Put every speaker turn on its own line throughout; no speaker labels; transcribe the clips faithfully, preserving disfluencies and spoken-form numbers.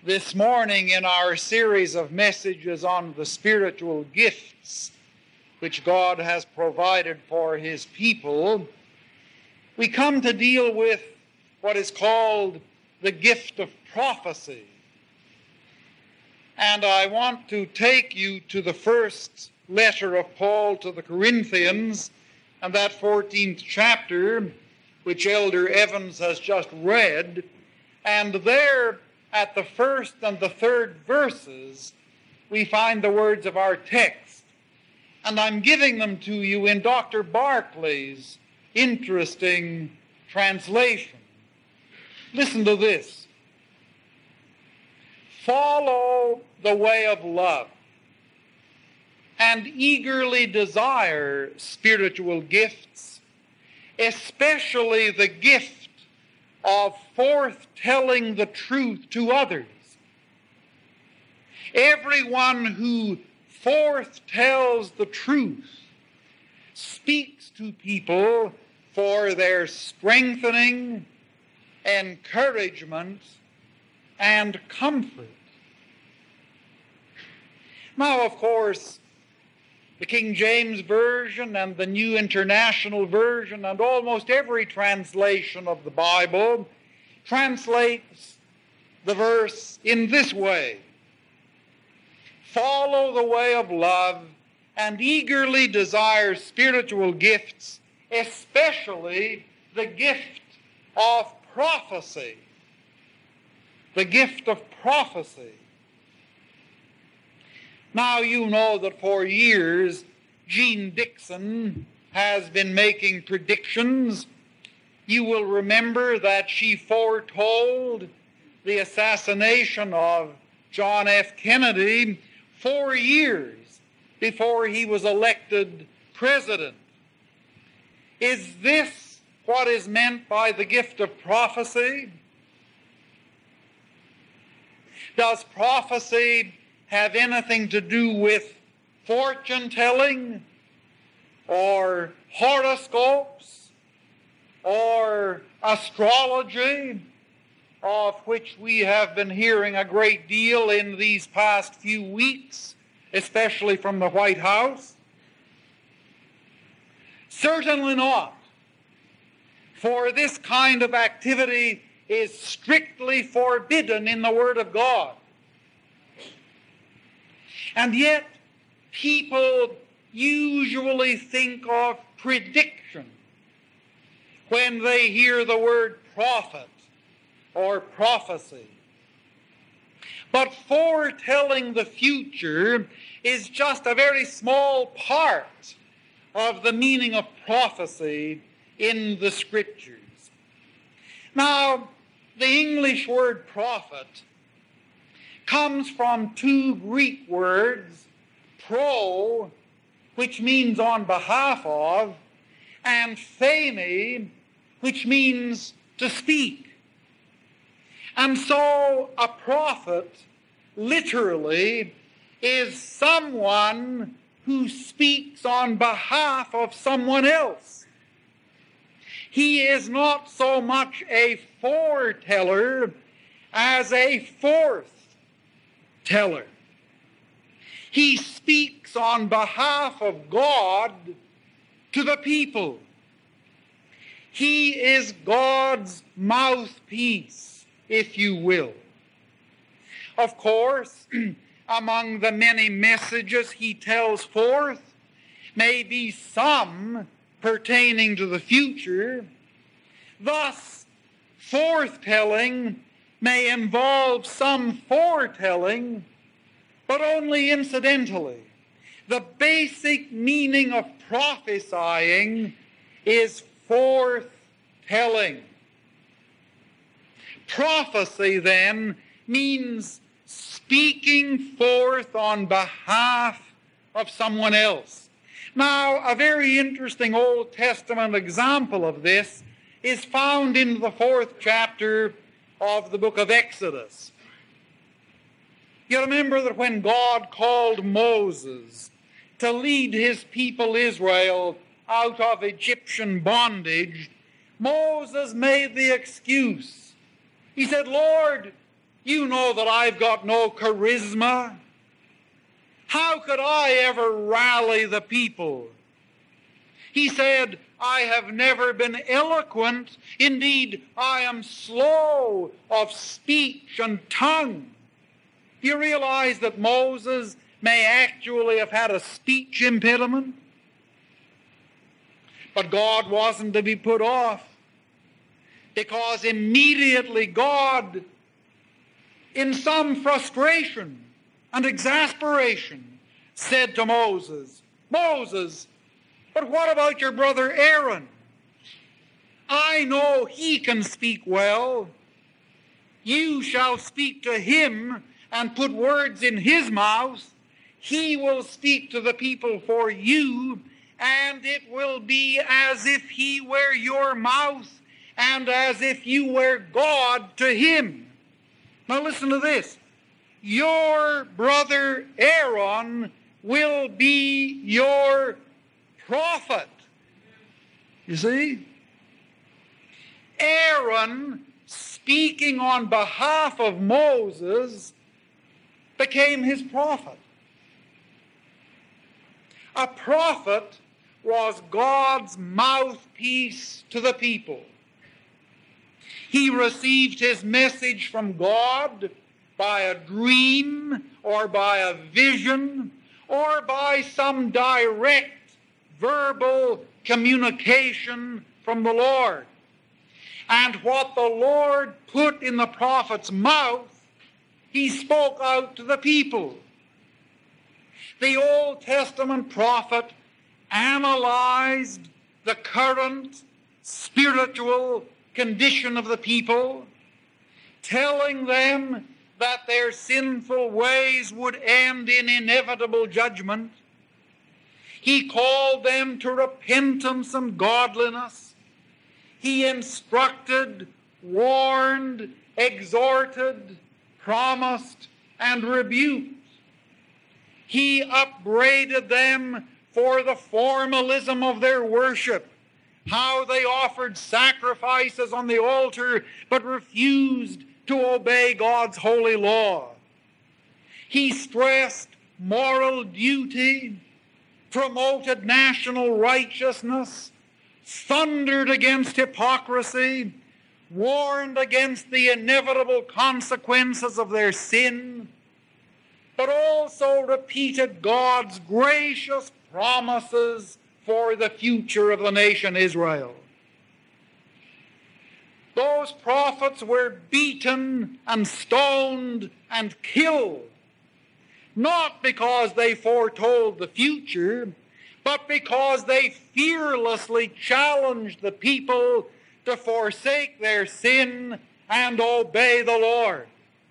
This morning, in our series of messages on the spiritual gifts which God has provided for His people, we come to deal with what is called the gift of prophecy. And I want to take you to the first letter of Paul to the Corinthians, and that fourteenth chapter, which Elder Evans has just read. And there, at the first and the third verses, we find the words of our text. And I'm giving them to you in Doctor Barclay's interesting translation. Listen to this. Follow the way of love and eagerly desire spiritual gifts, especially the gift of forth-telling the truth to others. Everyone who forth-tells the truth speaks to people for their strengthening, encouragement, and comfort. Now, of course, the King James Version and the New International Version and almost every translation of the Bible translates the verse in this way: follow the way of love and eagerly desire spiritual gifts, especially the gift of prophecy. The gift of prophecy. Now, you know that for years, Jean Dixon has been making predictions. You will remember that she foretold the assassination of John F. Kennedy four years before he was elected president. Is this what is meant by the gift of prophecy? Does prophecy have anything to do with fortune-telling or horoscopes or astrology, of which we have been hearing a great deal in these past few weeks, especially from the White House? Certainly not. For this kind of activity is strictly forbidden in the Word of God. And yet, people usually think of prediction when they hear the word prophet or prophecy. But foretelling the future is just a very small part of the meaning of prophecy in the Scriptures. Now, the English word prophet comes from two Greek words, pro, which means on behalf of, and pheme, which means to speak. And so a prophet, literally, is someone who speaks on behalf of someone else. He is not so much a foreteller as a forth teller. He speaks on behalf of God to the people. He is God's mouthpiece, if you will. Of course, among the many messages he tells forth may be some pertaining to the future. Thus, forthtelling may involve some foretelling, but only incidentally. The basic meaning of prophesying is forthtelling. Prophecy, then, means speaking forth on behalf of someone else. Now, a very interesting Old Testament example of this is found in the fourth chapter of the book of Exodus. You remember that when God called Moses to lead his people Israel out of Egyptian bondage, Moses made the excuse. He said, Lord, You know that I've got no charisma. How could I ever rally the people? He said, I have never been eloquent. Indeed, I am slow of speech and tongue. Do you realize that Moses may actually have had a speech impediment? But God wasn't to be put off, because immediately God, in some frustration and exasperation, said to Moses, Moses, but what about your brother Aaron? I know he can speak well. You shall speak to him and put words in his mouth. He will speak to the people for you, and it will be as if he were your mouth and as if you were God to him. Now listen to this. Your brother Aaron will be your prophet. You see? Aaron, speaking on behalf of Moses, became his prophet. A prophet was God's mouthpiece to the people. He received his message from God by a dream or by a vision or by some direct verbal communication from the Lord. And what the Lord put in the prophet's mouth, he spoke out to the people. The Old Testament prophet analyzed the current spiritual condition of the people, telling them that their sinful ways would end in inevitable judgment. He called them to repentance and godliness. He instructed, warned, exhorted, promised, and rebuked. He upbraided them for the formalism of their worship, how they offered sacrifices on the altar but refused to obey God's holy law. He stressed moral duty, promoted national righteousness, thundered against hypocrisy, warned against the inevitable consequences of their sin, but also repeated God's gracious promises for the future of the nation Israel. Those prophets were beaten and stoned and killed, not because they foretold the future, but because they fearlessly challenged the people to forsake their sin and obey the Lord.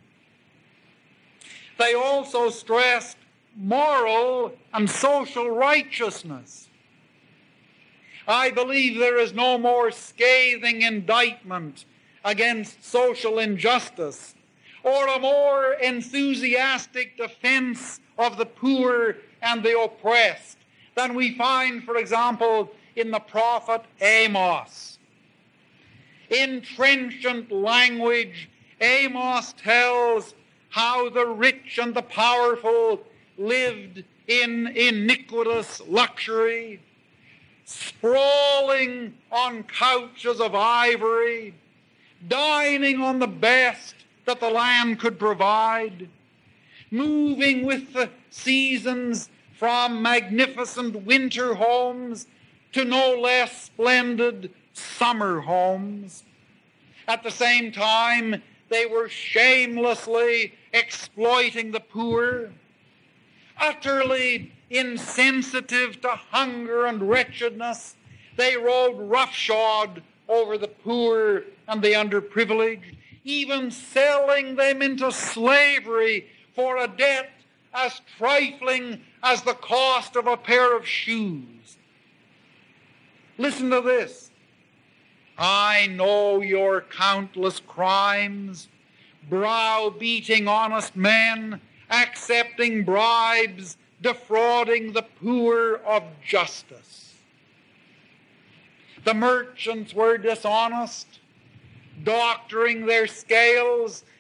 They also stressed moral and social righteousness. I believe there is no more scathing indictment against social injustice or a more enthusiastic defense of the poor and the oppressed than we find, for example, in the prophet Amos. In trenchant language, Amos tells how the rich and the powerful lived in iniquitous luxury, sprawling on couches of ivory, dining on the best that the land could provide, moving with the seasons from magnificent winter homes to no less splendid summer homes. At the same time, they were shamelessly exploiting the poor, utterly insensitive to hunger and wretchedness. They rode roughshod over the poor and the underprivileged, even selling them into slavery for a debt as trifling as the cost of a pair of shoes. Listen to this. I know your countless crimes, browbeating honest men, accepting bribes, defrauding the poor of justice. The merchants were dishonest, doctoring their scales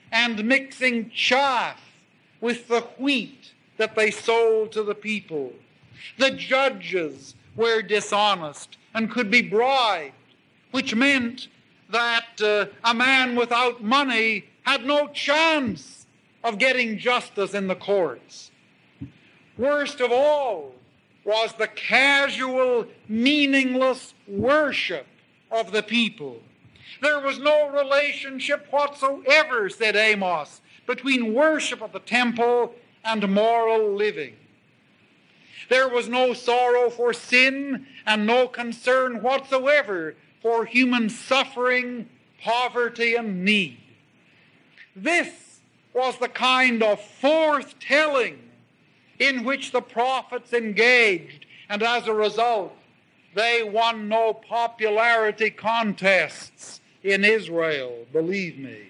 and mixing chaff with the wheat that they sold to the people. The judges were dishonest and could be bribed, which meant that uh, a man without money had no chance of getting justice in the courts. Worst of all was the casual, meaningless worship of the people. There was no relationship whatsoever, said Amos, between worship of the temple and moral living. There was no sorrow for sin and no concern whatsoever for human suffering, poverty, and need. This was the kind of forth-telling in which the prophets engaged, and as a result, they won no popularity contests in Israel, believe me.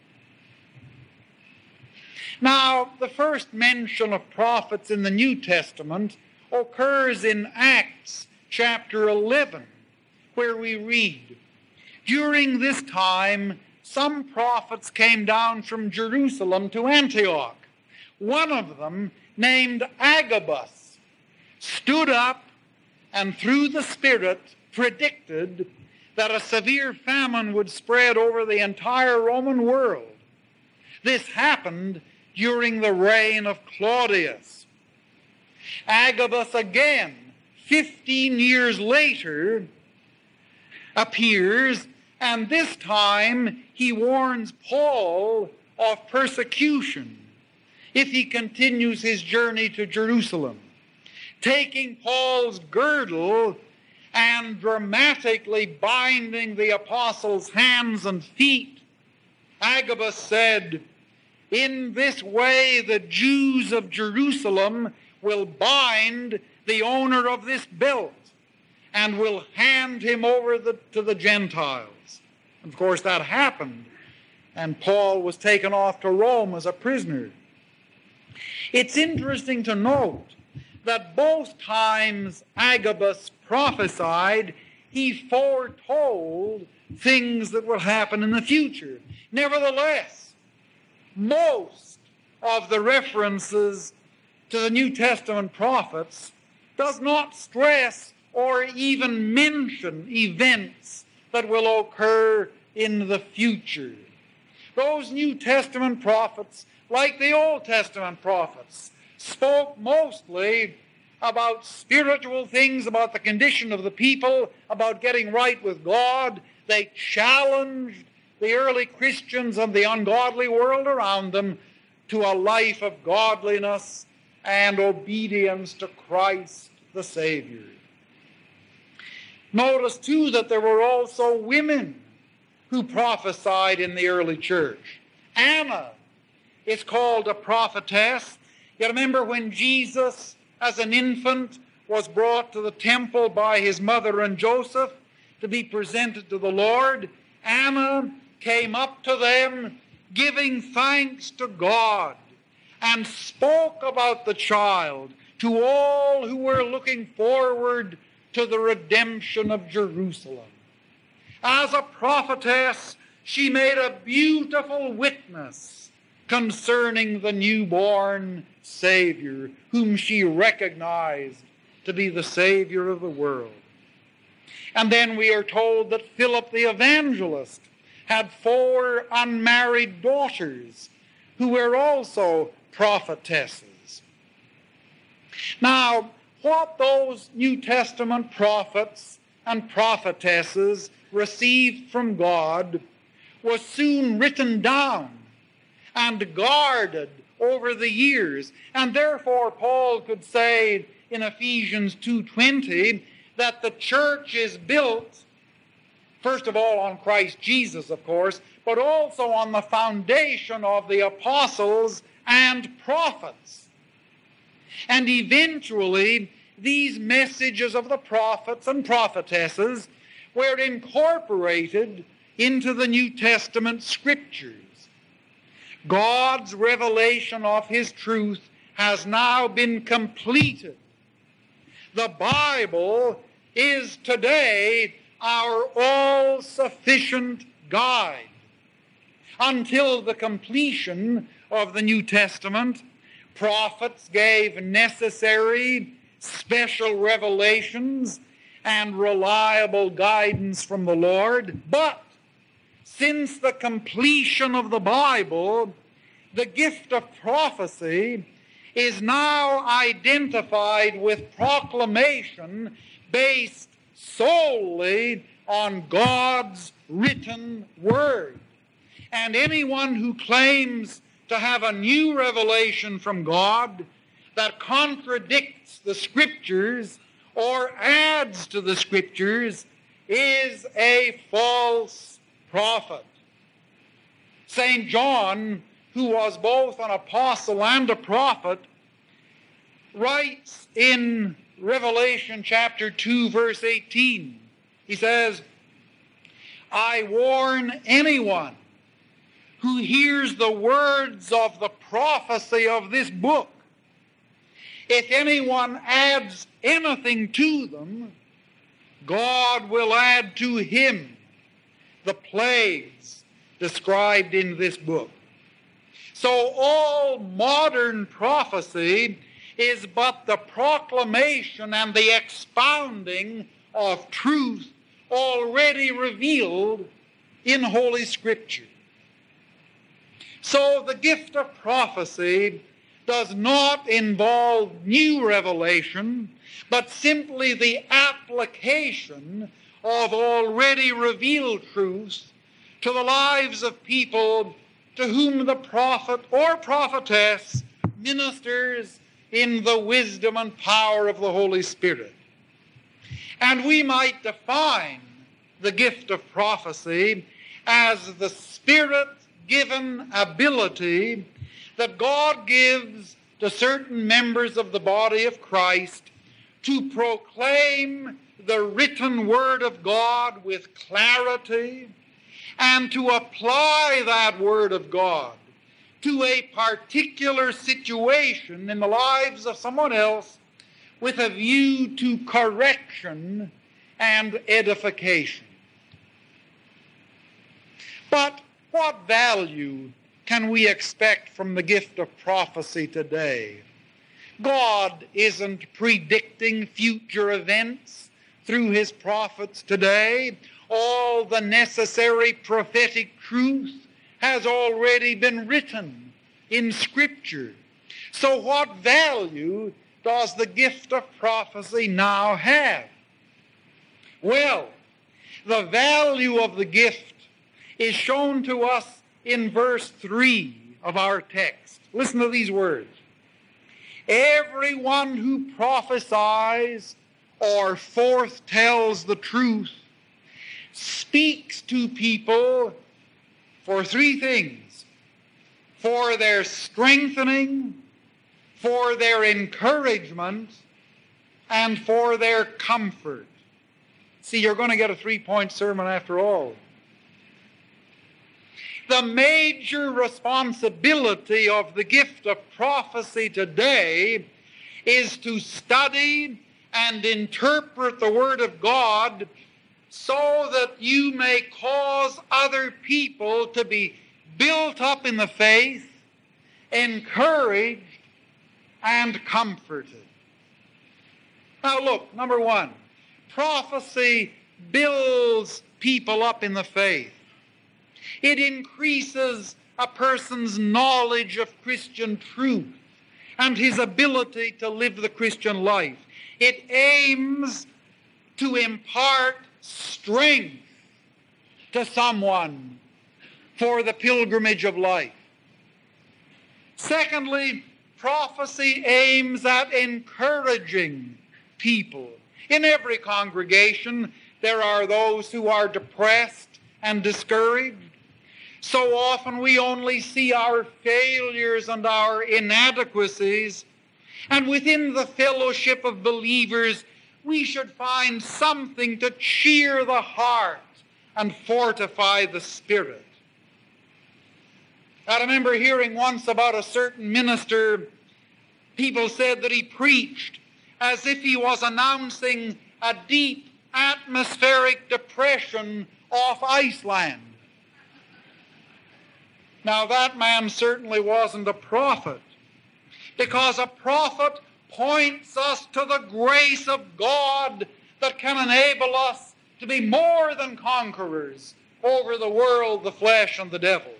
Now, the first mention of prophets in the New Testament occurs in Acts chapter eleven, where we read, "During this time, some prophets came down from Jerusalem to Antioch. One of them, named Agabus, stood up and through the Spirit predicted that a severe famine would spread over the entire Roman world. This happened during the reign of Claudius. Agabus again, fifteen years later, appears, and this time he warns Paul of persecution if he continues his journey to Jerusalem. Taking Paul's girdle and dramatically binding the apostles' hands and feet, Agabus said, "In this way the Jews of Jerusalem will bind the owner of this belt and will hand him over the, to the Gentiles." Of course, that happened, and Paul was taken off to Rome as a prisoner. It's interesting to note that both times Agabus prophesied, he foretold things that will happen in the future. Nevertheless, most of the references to the New Testament prophets does not stress or even mention events that will occur in the future. Those New Testament prophets, like the Old Testament prophets, spoke mostly about spiritual things, about the condition of the people, about getting right with God. They challenged the early Christians and the ungodly world around them to a life of godliness and obedience to Christ the Savior. Notice, too, that there were also women who prophesied in the early church. Anna is called a prophetess. You remember when Jesus, as an infant, was brought to the temple by his mother and Joseph to be presented to the Lord? Anna came up to them, giving thanks to God, and spoke about the child to all who were looking forward to the redemption of Jerusalem. As a prophetess, she made a beautiful witness concerning the newborn Savior, whom she recognized to be the Savior of the world. And then we are told that Philip the evangelist had four unmarried daughters who were also prophetesses. Now, what those New Testament prophets and prophetesses received from God was soon written down and guarded over the years. And therefore, Paul could say in Ephesians two twenty that the church is built, first of all, on Christ Jesus, of course, but also on the foundation of the apostles and prophets. And eventually, these messages of the prophets and prophetesses were incorporated into the New Testament scriptures. God's revelation of His truth has now been completed. The Bible is today our all-sufficient guide, Until the completion of the New Testament, prophets gave necessary special revelations and reliable guidance from the Lord. But since the completion of the Bible, the gift of prophecy is now identified with proclamation based solely on God's written word. And anyone who claims to have a new revelation from God that contradicts the Scriptures or adds to the Scriptures is a false prophet. Saint John, who was both an apostle and a prophet, writes in Revelation chapter two, verse eighteen. He says, I warn anyone who hears the words of the prophecy of this book. If anyone adds anything to them, God will add to him the plagues described in this book. So all modern prophecy is but the proclamation and the expounding of truth already revealed in Holy Scripture. So the gift of prophecy does not involve new revelation, but simply the application of already revealed truths to the lives of people to whom the prophet or prophetess ministers in the wisdom and power of the Holy Spirit. And we might define the gift of prophecy as the Spirit-given ability that God gives to certain members of the body of Christ to proclaim the written Word of God with clarity and to apply that Word of God to a particular situation in the lives of someone else with a view to correction and edification. But what value can we expect from the gift of prophecy today? God isn't predicting future events through his prophets today. All the necessary prophetic truth has already been written in Scripture. So what value does the gift of prophecy now have? Well, the value of the gift is shown to us in verse three of our text. Listen to these words. Everyone who prophesies or forthtells the truth speaks to people for three things: for their strengthening, for their encouragement, and for their comfort. See, you're going to get a three-point sermon after all. The major responsibility of the gift of prophecy today is to study and interpret the Word of God so that you may cause other people to be built up in the faith, encouraged, and comforted. Now look, number one, prophecy builds people up in the faith. It increases a person's knowledge of Christian truth and his ability to live the Christian life. It aims to impart strength to someone for the pilgrimage of life. Secondly, prophecy aims at encouraging people. In every congregation, there are those who are depressed and discouraged. So often we only see our failures and our inadequacies, and within the fellowship of believers, we should find something to cheer the heart and fortify the spirit. I remember hearing once about a certain minister. People said that he preached as if he was announcing a deep atmospheric depression off Iceland. Now that man certainly wasn't a prophet, because a prophet points us to the grace of God that can enable us to be more than conquerors over the world, the flesh, and the devil.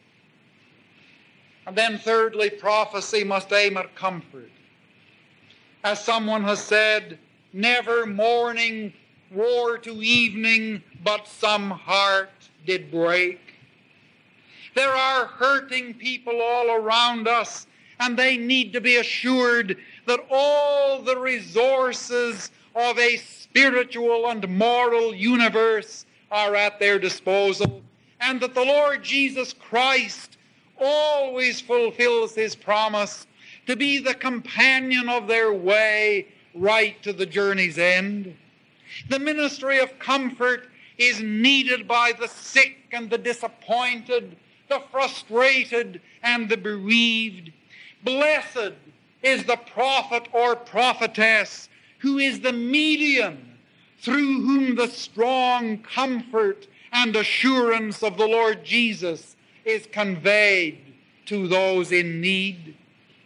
And then thirdly, prophecy must aim at comfort. As someone has said, never morning wore to evening, but some heart did break. There are hurting people all around us, and they need to be assured that all the resources of a spiritual and moral universe are at their disposal, and that the Lord Jesus Christ always fulfills his promise to be the companion of their way right to the journey's end. The ministry of comfort is needed by the sick and the disappointed, the frustrated and the bereaved. Blessed is the prophet or prophetess who is the medium through whom the strong comfort and assurance of the Lord Jesus is conveyed to those in need.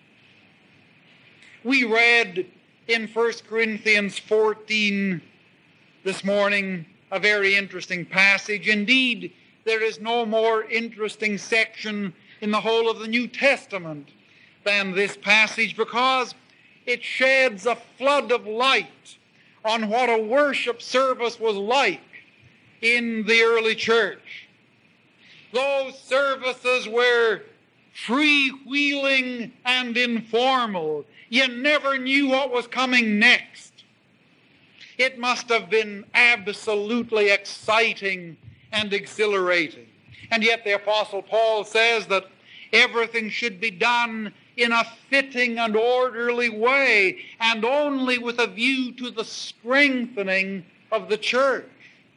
We read in First Corinthians fourteen this morning a very interesting passage. Indeed, there is no more interesting section in the whole of the New Testament than this passage, because it sheds a flood of light on what a worship service was like in the early church. Those services were freewheeling and informal. You never knew what was coming next. It must have been absolutely exciting and exhilarating. And yet the Apostle Paul says that everything should be done in a fitting and orderly way, and only with a view to the strengthening of the church.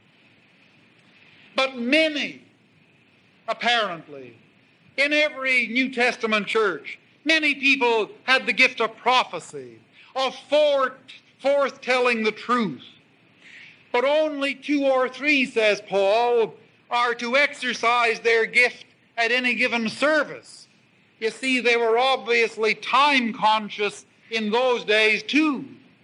But many, apparently, in every New Testament church, many people had the gift of prophecy, of forth, forth-telling the truth. But only two or three, says Paul, are to exercise their gift at any given service. You see, they were obviously time-conscious in those days too.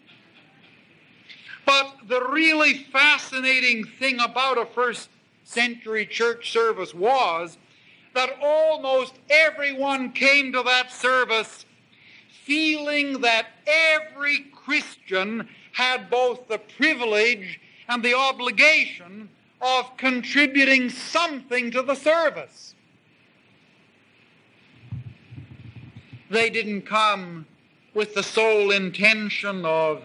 But the really fascinating thing about a first century church service was that almost everyone came to that service feeling that every Christian had both the privilege and the obligation of contributing something to the service. They didn't come with the sole intention of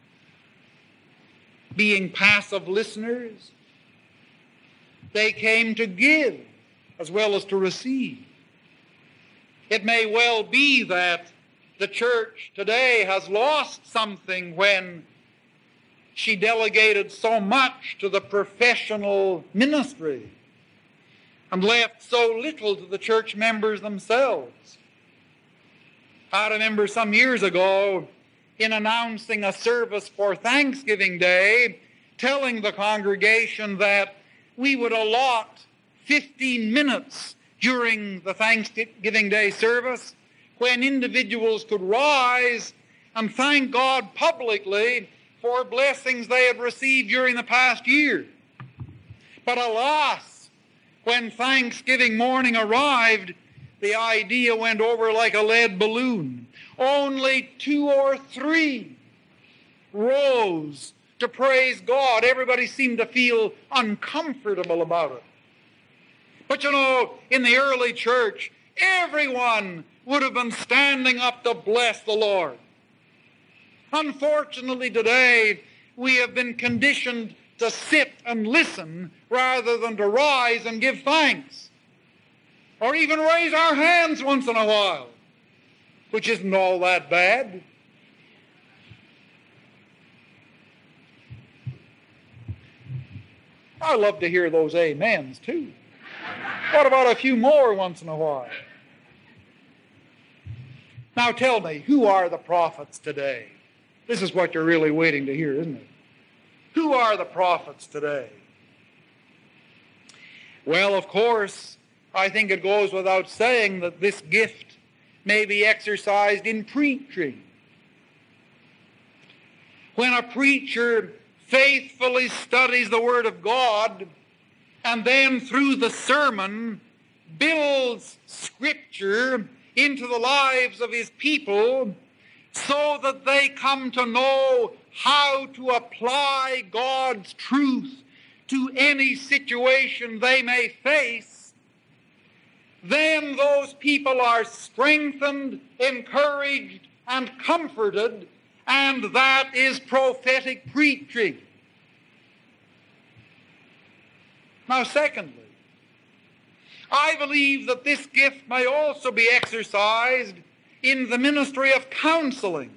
being passive listeners. They came to give as well as to receive. It may well be that the church today has lost something when she delegated so much to the professional ministry and left so little to the church members themselves. I remember some years ago, in announcing a service for Thanksgiving Day, telling the congregation that we would allot fifteen minutes during the Thanksgiving Day service when individuals could rise and thank God publicly for blessings they had received during the past year. But alas, when Thanksgiving morning arrived, the idea went over like a lead balloon. Only two or three rose to praise God. Everybody seemed to feel uncomfortable about it. But you know, in the early church, everyone would have been standing up to bless the Lord. Unfortunately today, we have been conditioned to sit and listen rather than to rise and give thanks. Or even raise our hands once in a while, which isn't all that bad. I love to hear those amens too. What about a few more once in a while? Now tell me, who are the prophets today? This is what you're really waiting to hear, isn't it? Who are the prophets today? Well, of course, I think it goes without saying that this gift may be exercised in preaching. When a preacher faithfully studies the Word of God and then through the sermon builds Scripture into the lives of his people so that they come to know how to apply God's truth to any situation they may face, then those people are strengthened, encouraged, and comforted, and that is prophetic preaching. Now, secondly, I believe that this gift may also be exercised in the ministry of counseling.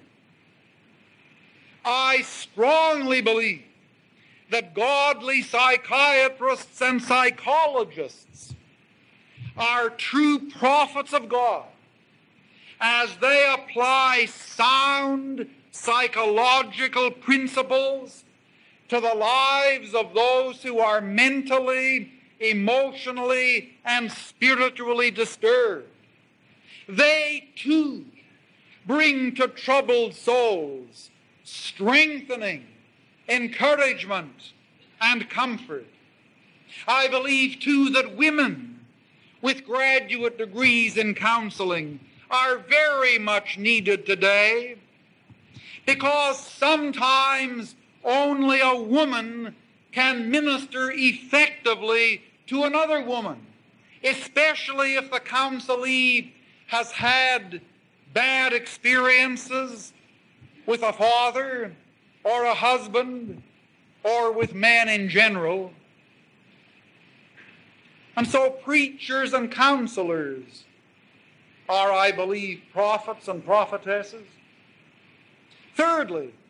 I strongly believe that godly psychiatrists and psychologists are true prophets of God as they apply sound psychological principles to the lives of those who are mentally, emotionally, and spiritually disturbed. They too bring to troubled souls strengthening, encouragement, and comfort. I believe too that women with graduate degrees in counseling are very much needed today, because sometimes only a woman can minister effectively to another woman, especially if the counselee has had bad experiences with a father or a husband or with men in general. And so preachers and counselors are, I believe, prophets and prophetesses. Thirdly,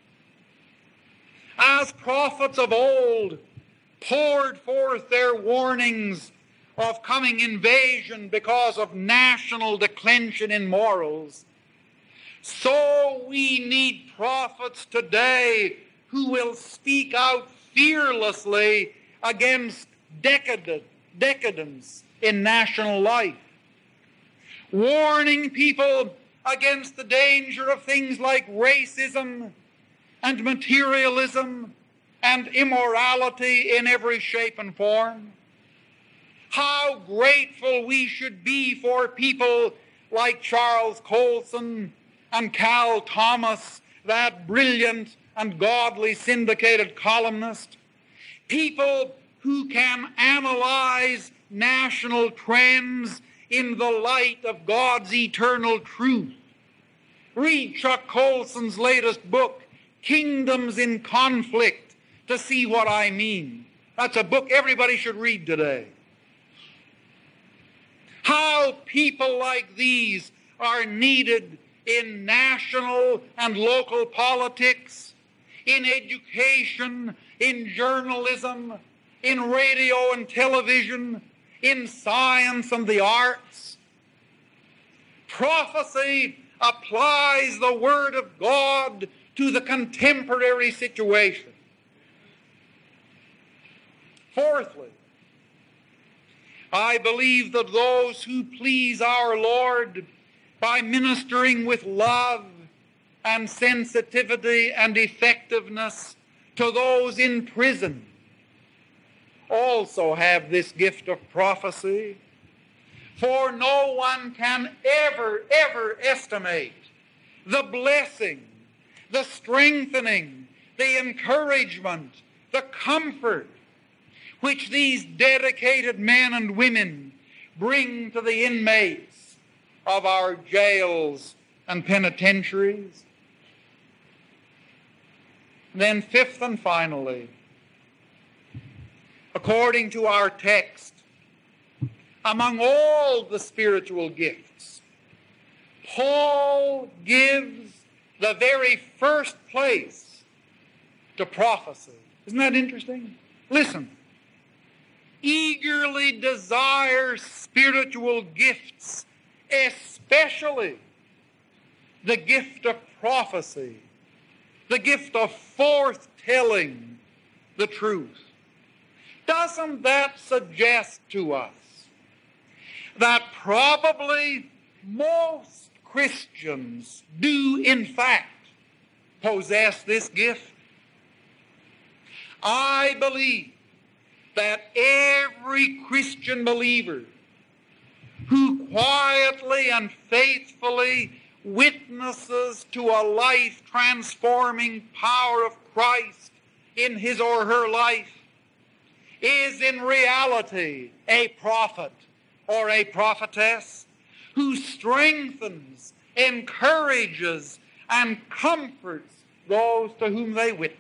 as prophets of old poured forth their warnings of coming invasion because of national declension in morals, so we need prophets today who will speak out fearlessly against decadent, decadence in national life, warning people against the danger of things like racism and materialism and immorality in every shape and form. How grateful we should be for people like Charles Colson and Cal Thomas, that brilliant and godly syndicated columnist, people who can analyze national trends in the light of God's eternal truth. Read Chuck Colson's latest book, Kingdoms in Conflict, to see what I mean. That's a book everybody should read today. How people like these are needed in national and local politics, in education, in journalism, in radio and television, in science and the arts. Prophecy applies the Word of God to the contemporary situation. Fourthly, I believe that those who please our Lord by ministering with love and sensitivity and effectiveness to those in prison also have this gift of prophecy. For no one can ever, ever estimate the blessing, the strengthening, the encouragement, the comfort which these dedicated men and women bring to the inmates of our jails and penitentiaries. Then fifth and finally, according to our text, among all the spiritual gifts, Paul gives the very first place to prophecy. Isn't that interesting? Listen. Eagerly desire spiritual gifts, especially the gift of prophecy, the gift of forthtelling the truth. Doesn't that suggest to us that probably most Christians do in fact possess this gift. I believe that every Christian believer who quietly and faithfully witnesses to a life-transforming power of Christ in his or her life is in reality a prophet or a prophetess who strengthens, encourages, and comforts those to whom they witness.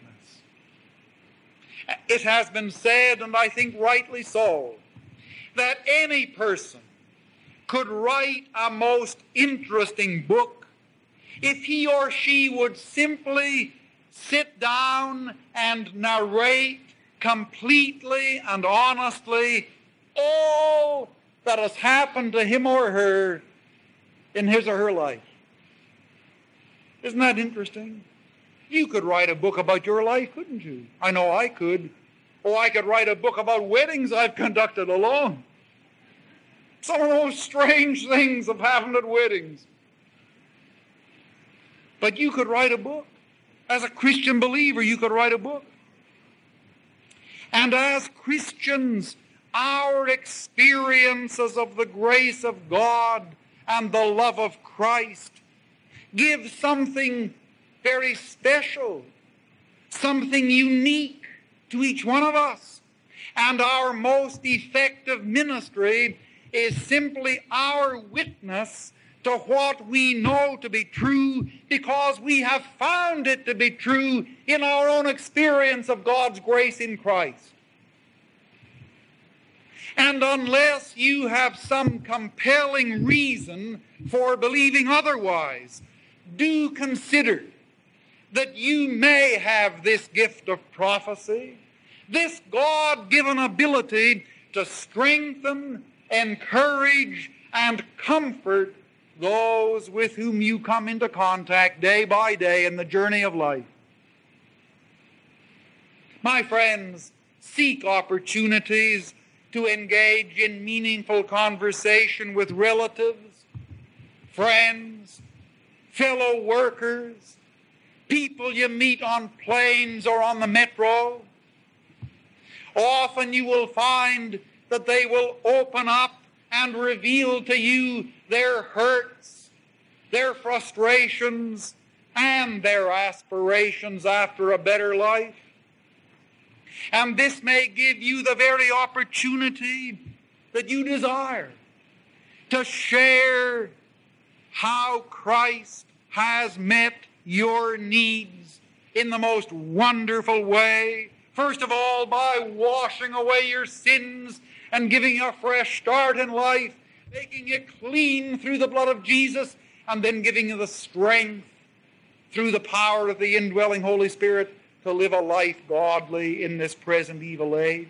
It has been said, and I think rightly so, that any person could write a most interesting book if he or she would simply sit down and narrate completely and honestly all that has happened to him or her in his or her life. Isn't that interesting? You could write a book about your life, couldn't you? I know I could. Or I could write a book about weddings I've conducted alone. Some of those strange things have happened at weddings. But you could write a book. As a Christian believer, you could write a book. And as Christians, our experiences of the grace of God and the love of Christ give something very special, something unique to each one of us. And our most effective ministry is simply our witness to what we know to be true because we have found it to be true in our own experience of God's grace in Christ. And unless you have some compelling reason for believing otherwise, do consider that you may have this gift of prophecy, this God-given ability to strengthen, encourage, and comfort those with whom you come into contact day by day in the journey of life. My friends, seek opportunities to engage in meaningful conversation with relatives, friends, fellow workers, people you meet on planes or on the metro. Often you will find that they will open up and reveal to you their hurts, their frustrations, and their aspirations after a better life. And this may give you the very opportunity that you desire to share how Christ has met your needs in the most wonderful way. First of all, by washing away your sins and giving you a fresh start in life, making you clean through the blood of Jesus, and then giving you the strength through the power of the indwelling Holy Spirit to live a life godly in this present evil age.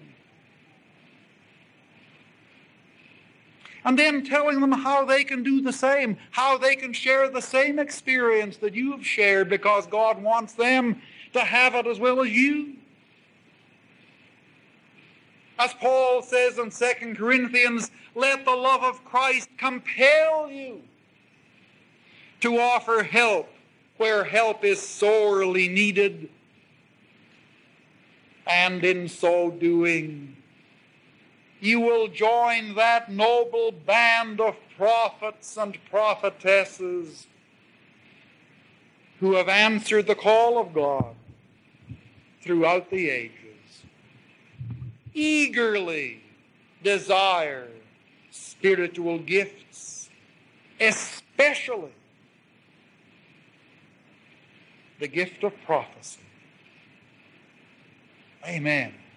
And then telling them how they can do the same, how they can share the same experience that you have shared, because God wants them to have it as well as you. As Paul says in Second Corinthians, let the love of Christ compel you to offer help where help is sorely needed. And in so doing, you will join that noble band of prophets and prophetesses who have answered the call of God throughout the ages. Eagerly desire spiritual gifts, especially the gift of prophecy. Amen.